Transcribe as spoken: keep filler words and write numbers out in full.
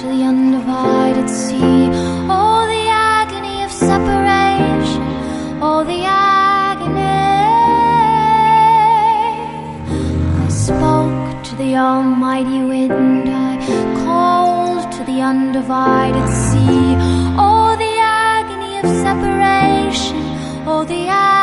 the undivided sea. Oh, the agony of separation, oh, the agony. I spoke to the almighty wind, I called to the undivided sea. Oh, the agony of separation, oh, the agony.